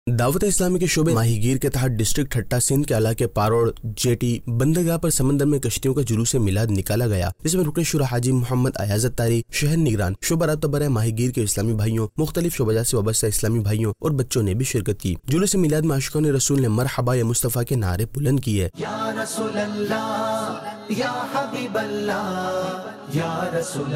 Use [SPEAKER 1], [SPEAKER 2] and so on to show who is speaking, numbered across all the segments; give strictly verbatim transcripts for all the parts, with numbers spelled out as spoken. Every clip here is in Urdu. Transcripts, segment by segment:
[SPEAKER 1] دعوت اسلامی کے شعبے ماہی گیر کے تحت ڈسٹرکٹ ٹھٹہ سندھ کے علاقے پاروڑ جیٹی بندرگاہ پر سمندر میں کشتیوں کا جلوس میلاد نکالا گیا، جس میں رکن شورا حاجی محمد ایاز اتاری، شہر نگران، شعبہ رابطہ برائے ماہی گیر کے اسلامی بھائیوں، مختلف شعبہ سے وابستہ اسلامی بھائیوں اور بچوں نے بھی شرکت کی۔ جلوس میلاد میں عاشقان رسول نے مرحبا یا مصطفیٰ کے نعرے بلند کیے۔
[SPEAKER 2] یا رسول اللہ یا حبیب اللہ، یا رسول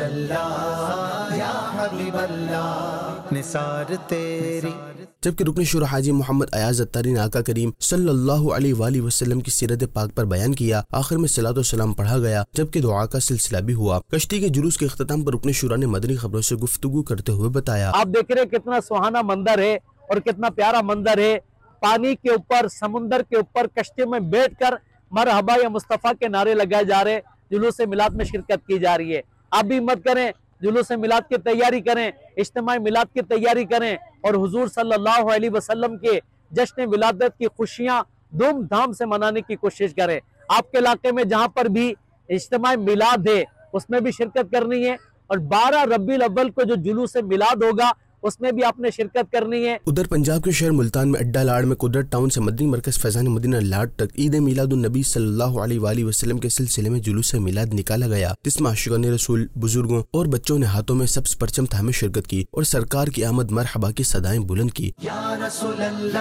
[SPEAKER 2] اللہ یا حبیب اللہ، نثار تیری۔
[SPEAKER 1] جبکہ رکن شورا حاجی محمد ایاز اتاری نے آقا کریم صلی اللہ علیہ وآلہ وسلم کی سیرت پاک پر بیان کیا۔ آخر میں صلاۃ و سلام پڑھا گیا، جبکہ دعا کا سلسلہ بھی ہوا۔ کشتی کے جلوس کے اختتام پر رکن شورا نے مدنی خبروں سے گفتگو کرتے ہوئے بتایا،
[SPEAKER 3] آپ دیکھ رہے کتنا سہانا منظر ہے اور کتنا پیارا منظر ہے۔ پانی کے اوپر، سمندر کے اوپر کشتی میں بیٹھ کر مرحبا یا مصطفیٰ کے نعرے لگائے جا رہے، جلوس میلاد میں شرکت کی جا رہی ہے۔ آپ بھی ہمت کریں، جلوس میلاد کی تیاری کریں، اجتماعی میلاد کی تیاری کریں اور حضور صلی اللہ علیہ وسلم کے جشن ولادت کی خوشیاں دھوم دھام سے منانے کی کوشش کریں۔ آپ کے علاقے میں جہاں پر بھی اجتماعی میلاد ہے اس میں بھی شرکت کرنی ہے، اور بارہ ربیع الاول کو جو جلوس میلاد ہوگا اس میں بھی آپ نے شرکت کرنی ہے۔
[SPEAKER 1] ادھر پنجاب کے شہر ملتان میں اڈا لاڑ میں قدرت ٹاؤن سے مدنی مرکز فیضان مدینہ لاڑ تک عید میلاد النبی صلی اللہ علیہ وآلہ وسلم کے سلسلے میں جلوس میلاد نکالا گیا، جس میں عاشقان رسول، بزرگوں اور بچوں نے ہاتھوں میں سبز پرچم تھامے شرکت کی اور سرکار کی آمد مرحبا کی صدائیں بلند کی۔
[SPEAKER 2] یا رسول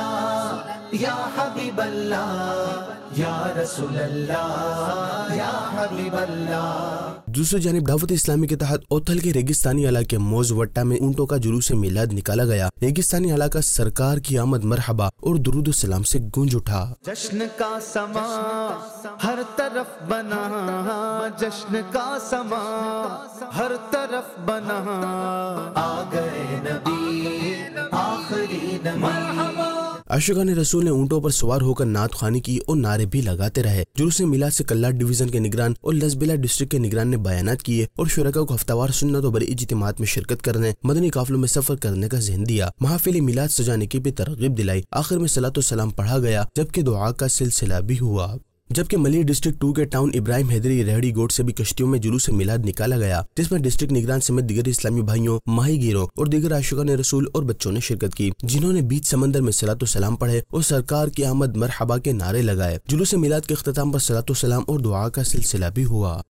[SPEAKER 2] اللہ یا حبیب اللہ، یا رسول اللہ یا حبیب اللہ۔
[SPEAKER 1] دوسری جانب دعوت اسلامی کے تحت اوتھل کے ریگستانی علاقے موز وٹا میں اونٹوں کا جلوس میلاد نکالا گیا۔ ریگستانی علاقہ سرکار کی آمد مرحبا اور درود و سلام سے گونج اٹھا۔
[SPEAKER 2] جشن کا سما ہر طرف بنا، جشن کا سما ہر طرف بنا، آ گئے نبی آخری نبی۔
[SPEAKER 1] عاشقان رسول نے اونٹوں پر سوار ہو کر نعت خوانی کی اور نعرے بھی لگاتے رہے۔ جلوس میلاد سے کلات ڈویژن کے نگران اور لسبیلا ڈسٹرکٹ کے نگران نے بیانات کیے اور شرکاء کو ہفتہ وار سنت و بڑی اجتماعات میں شرکت کرنے، مدنی قافلوں میں سفر کرنے کا ذہن دیا، محافل میلاد سجانے کی بھی ترغیب دلائی۔ آخر میں صلاۃ و سلام پڑھا گیا، جبکہ دعا کا سلسلہ بھی ہوا۔ جبکہ ملی ڈسٹرکٹ ٹو کے ٹاؤن ابراہیم حیدری ریہڑی گوٹ سے بھی کشتیوں میں جلوس میلاد نکالا گیا، جس میں ڈسٹرکٹ نگران سمیت دیگر اسلامی بھائیوں، ماہی گیروں اور دیگر عاشقان رسول اور بچوں نے شرکت کی، جنہوں نے بیچ سمندر میں صلاۃ و سلام پڑھے اور سرکار کی آمد مرحبا کے نعرے لگائے۔ جلوس میلاد کے اختتام پر صلاۃ و سلام اور دعا کا سلسلہ بھی ہوا۔